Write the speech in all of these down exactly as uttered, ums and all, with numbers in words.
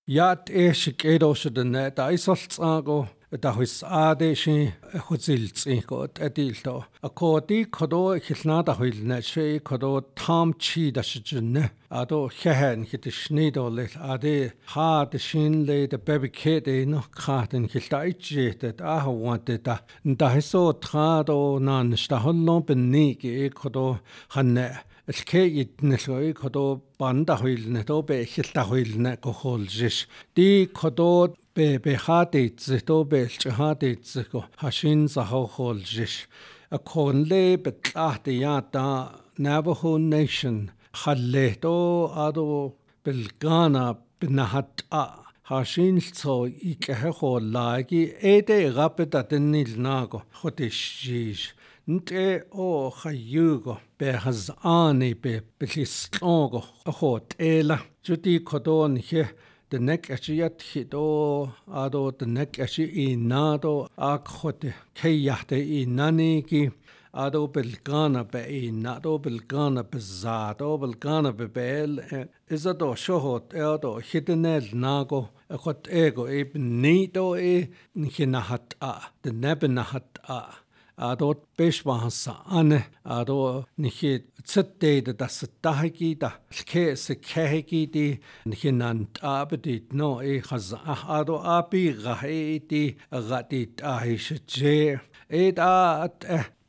Yat ești edoșă de ne, da isolțago, da huis adeși huzilți got edilto. Acodi codo hilnada huilne și codo tam chi da shijne. Ado hehen hit schnido le ade ha de shin le de baby kid no katen hiltaiche det ah wanted da. Da hiso trado nan sta hollon benige codo hanne. Elke yitnesoi kodo banda huilne do be hilta huilne ko holjish di kodo be be hadits do be hadits ko hashin za ho holjish a konle betlahte yata Navajo Nation khalle do ado belgana bnahat a hashin so ike ho lagi ede rapeta denil nago khotish Nte o khayugo be hazani be belistongo hot ela juti kodon he the neck achiat hido ado the neck achi inado akhote kayate inani ki ado belgana be inado belgana bezado belgana be bel izado shohot ado hidenel nago akhot ego ibn nido e nhinahat a the nebnahat a Ado peshwahasa ane ado nihi tsete da stahiki da ke se kehiki di nihi nan abedit no e khaz ado api gaiti gatit ahisje eda at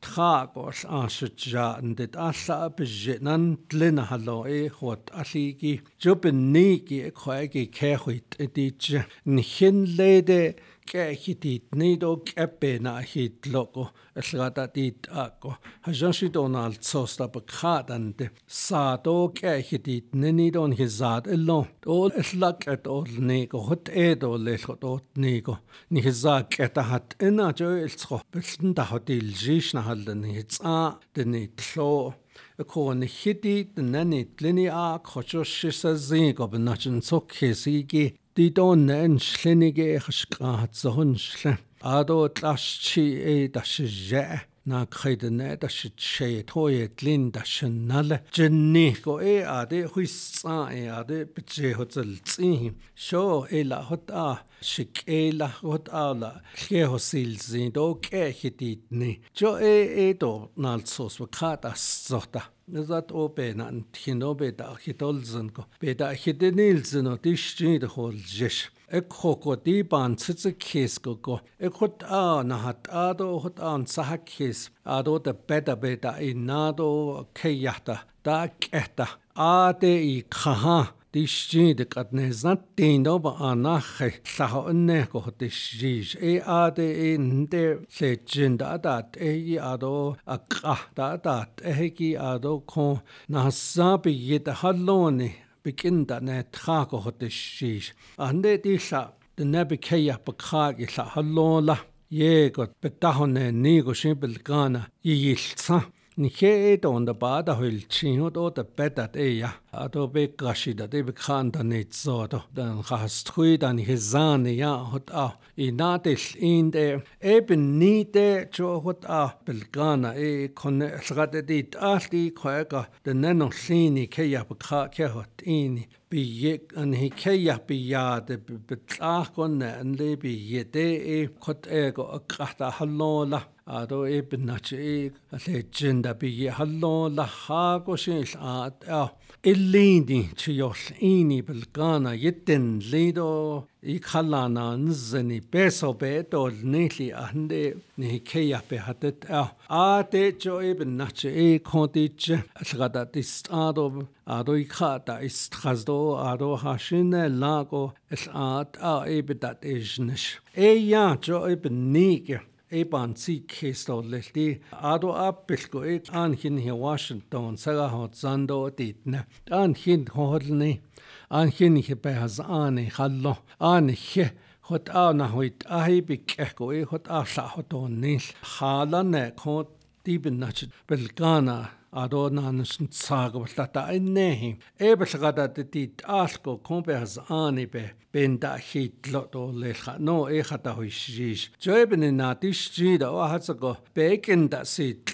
tragos ansja ndet alla bejenan tlena hallo e hot aligi jobniki khoegi kehit edich nihin lede Kehitit nido kepena hit loco, eslatatit ako. Hajanshi Donald sosta bakadante. Sado kehitit nenidon hizad elon. Ol eslak et ol nigo hot edo lechot ot nigo. Ni hizak etahat ena jo elsko. Belnda hotil jishna halden hitsa denitlo. Ko ni hiti nenit linia kochoshisa zigo benachin sokhesigi. Die Donne schlinige geschraat zonsle. Ado tlaschi e dasje. Na kredene dasje toye tlin dashnale. Jenni ko e ade huisa e ade bje hotel tsi. Sho e la hota shik e la hota la. Ke hosil zin do ke hitit ni. Jo e e do nalsos wakata zota. Nizat o benan tino beda hitolzen ko beda hidenilzen o dishni de holjish ek khoko di ban tsitsi kes ko ko ek hot a na hat ado hot an sahakis ado de beda beda inado keyata da keta ade I khaha dishni de katne zat tino ba anakhe saho ne ko dishij e ade in de legend adat e ado akha adat e ki ado ko nasabi yet halone beginda ne trako dishij ande disha de nebikeya bakha isha halola ye got betahone ni go simpel kana yilsa Ni ke on da bada hul chingo do da bedat e ya ado be gashi da de bekhan da net so do dan hast hui dan hezane ya hot a inatel in de eben ni de jo hot a belgana e kon srade dit alti khoega de neno sini ke ya bekha ke hot in bi yek an he ke ya bi ya de betlach kon an le bi yede e khot e go akrata halola Ado e benachi a legenda bi hallo la ha go shil at a illini chios ini belgana yitten lido I khalana nzeni peso beto nili ande ni keya be hatet a a de jo e benachi e kontich asgada tistado ado I khata istkhazdo ado hashine lago es at a e bedat ejnish e ya jo e benike Eban si kesto lehti ado appelko ek an hin hi Washington saga hot zando ditne an hin holni an hin hi behaz an hallo an he hot ana hoit ahi bikko e hot asha hoton nil halane khot dibnach belgana ado nansn saga lata innehi ebelgada dit asko kompers ani be benda hitlo do lecha no e khata hoish joeben na tishida o hatsago bekenda sitlo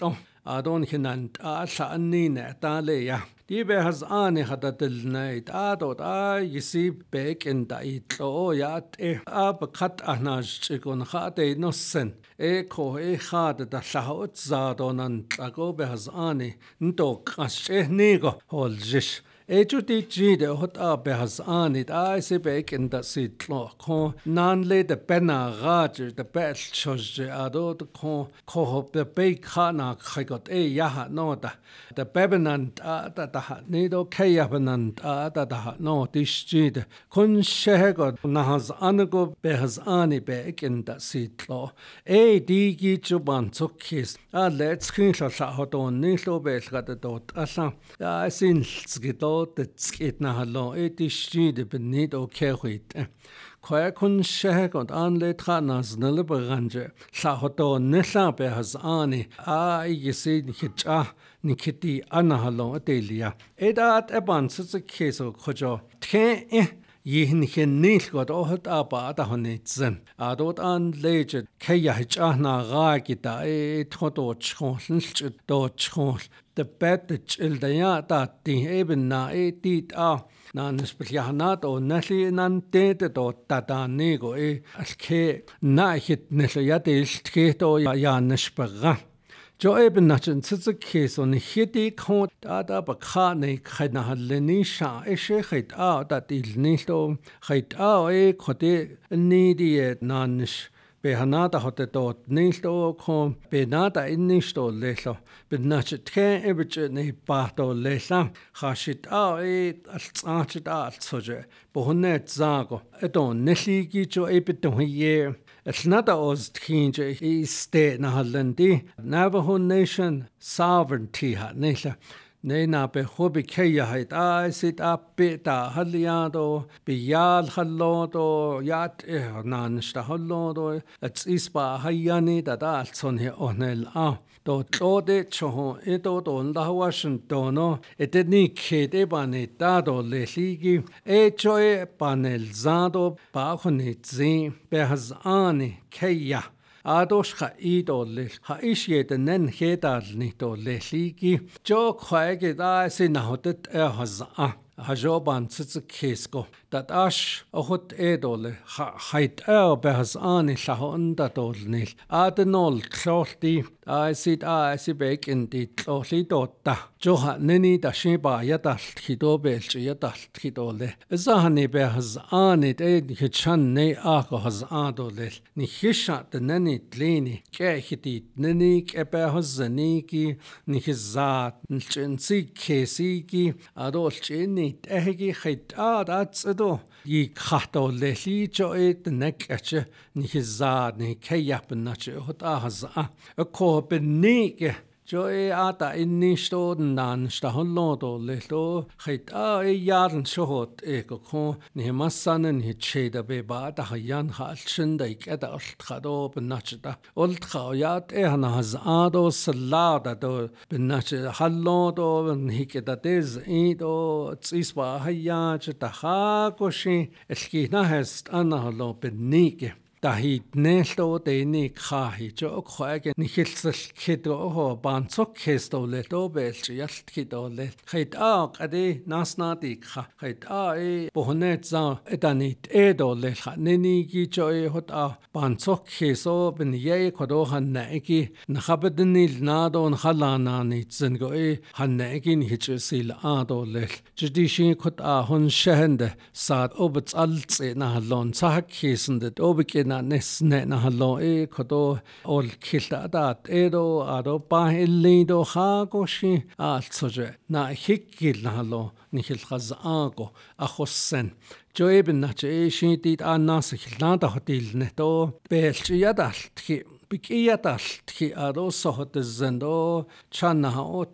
adon hinant a sa'nine tale ya di be has ani hadatil night adot a yisib bek in da itlo ya te ab khat anaj chikon khate nossen e ko e khad da shahot zadonan tlago be has ani nto qashe nigo holjish Ejuti jide hot a behas anit a se bek in da sitlo ko nan le de bena raj de bel choj ado de ko ko hop de be khana khagot e ya no da de bebenant a da da ne do kayabenant a da da no dis jide kun shegot nahas anago behas ani bek in da sitlo e digi chuban tsokis a let's khinla sa hodon ni lo bel gad dot asa a sin skito det na hallo et ishide benit o kerit Khoya kun shegot an le tranas nele beranje sa hodo nella be has ani a yisi hitcha nikiti ana hallo delia edat eban sitze keso khojo the Yihin hin nil got ohet aba da honitsen. Adot an leget kaya hitcha na ragita e thodo chonl do chonl. De bed de childaya da di eben na e dit a na nespeljanat o nali nan tete do tata nego e alke na hit nesya delt ke do ya nespera. Jo eben nachen tsitske so ni hiti khot da da bakha nei khana haleni sha e she khit a da til ni sto khit a e khote ni di nanish behanada hote dot ni sto khom benada in ni sto lelo benach tke ebche nei pa to lela khashit a e altsachit a altsoje bohnet zago edon neligi jo ebeton ye Snada os tkinje I state na halendi Navajo Nation sovereignty ha nesha ne na be hobi keya hait a sit up beta haliado biyal hallodo yat nan sta hallodo ats ispa hayani da da altson he onel a do tlode cho edo don da Washington no etni khede bane da do leligi e choe panel zado ba khoni zi behazani keya Ados ha idol ha isye de nen hedal ni do leligi jo khwaege da sin hotet er haza hajoban tsitz kesko dat ash ohot edole hait er behas ani lahon da dolnil adenol klorti I sit I sit back in the tloli dotta jo ha neni da shiba yadal khido belch yadal khidole zahani behas ani de khichan ne a has adole ni hisha de neni tlini ke khiti neni ke behas zaniki ni khizat nchensi kesiki adol chini ehgi khit ad atdo yi khato leli jo et nekache ni khizat ni kayapna che hot ahaz a ko benike jo e ata inni stoden nan staholodo lelo khit a e yarn shohot e ko ni masanen hit cheda be ba da yan halchen da ikada khado benachda ol khayat e hana haz ado salada do benach hallodo hikeda dez e do tsisba hayat ta khakoshi elkina hast ana halo benike Dahit neslo de ni khahi jo khoage ni khilsel khido ho bansok khesto le to belch yalt khido le khait a qade nasna di kha khait a e bohnet za edanit edo le khaneni gi jo e hot a bansok kheso ben ye khodo han na ki nakhabedni na don khalana ni zen go e han na ki ni hichsil a do le jdishi khot a hon shehende sad obts alts na halon sa khesende obke nes ne na hallo e kodo ol khilda dat edo ado pa helido ha goshi altsoje na hikil na hallo ni khil khazago a khossen jo eben na che shi dit annas khilda hotil ne to belchi yadalt ki bikiyadalt ki ado sohot zendo channa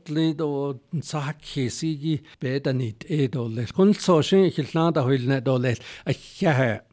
otlido sakhi sigi bedanit edo le kun so shi khilda hoil ne do le a